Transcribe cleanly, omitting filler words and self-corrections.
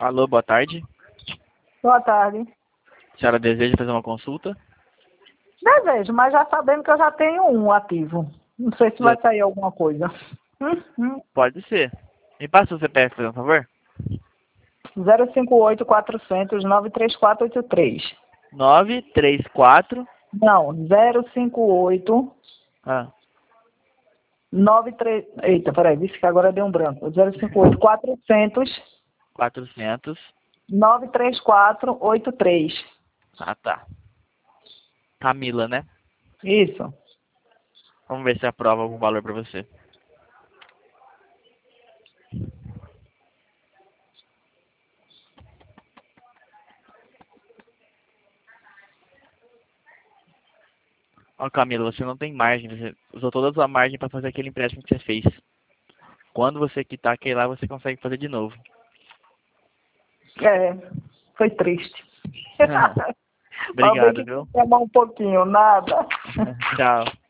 Alô, boa tarde. Boa tarde. A senhora deseja fazer uma consulta? Desejo, mas já sabendo que eu já tenho um ativo. Não sei se vai sair alguma coisa. Pode ser. Me passa o CPF, por favor. 058-400-93483. 934. Não, 058 Ah, 93. Eita, peraí, disse que agora deu um branco. 058 400 400. 93483. Ah, tá. Camila, né? Isso. Vamos ver se aprova algum valor pra você. Ó, Camila, você não tem margem. Você usou toda a sua margem pra fazer aquele empréstimo que você fez. Quando você quitar aquele lá, você consegue fazer de novo. É, foi triste. Talvez Obrigado, que viu? chamar um pouquinho, nada. Tchau.